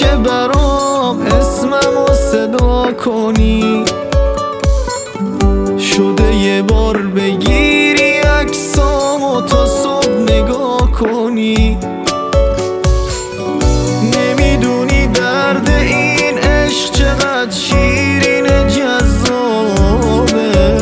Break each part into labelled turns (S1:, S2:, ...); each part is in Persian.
S1: که برام اسممو صدا کنی، شده یه بار بگیری عکسامو تا صبح نگاه کنی. نمیدونی درد این عشق چقدر شیرین جذابه،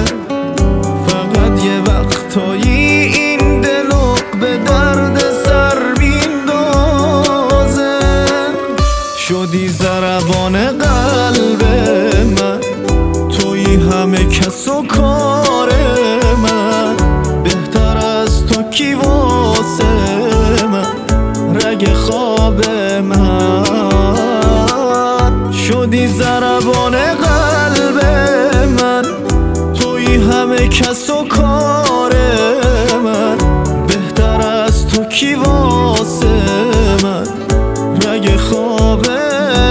S1: فقط یه وقتایی این دلو به درد سر بیندازه. شدی ضربان قلب من، تویی همه کس و کار من، بهتر از تو کی واسه من، رگ خواب من. شدی ضربان قلب من، تویی همه کس و کار من، بهتر از تو کی واسه من، رگ خواب من.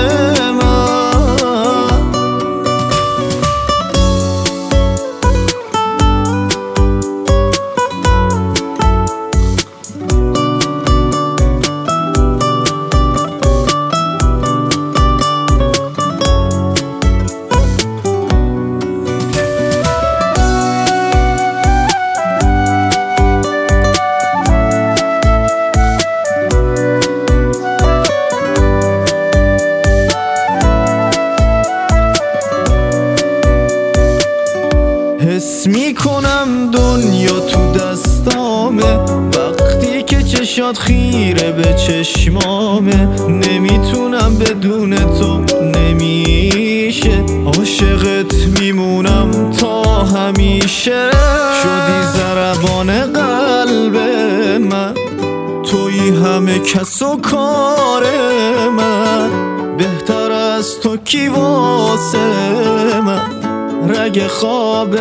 S1: حس میکنم دنیا تو دستامه، وقتی که چشات خیره به چشمامه. نمیتونم بدون تو، نمیشه، عاشقت میمونم تا همیشه. شدی ضربان قلب من، تویی همه کس و کار من، بهتر از تو کی واسه من، رگ خواب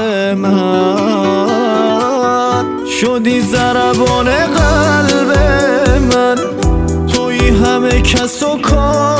S1: من. شدی ضربان قلب من، تویی همه کس و کار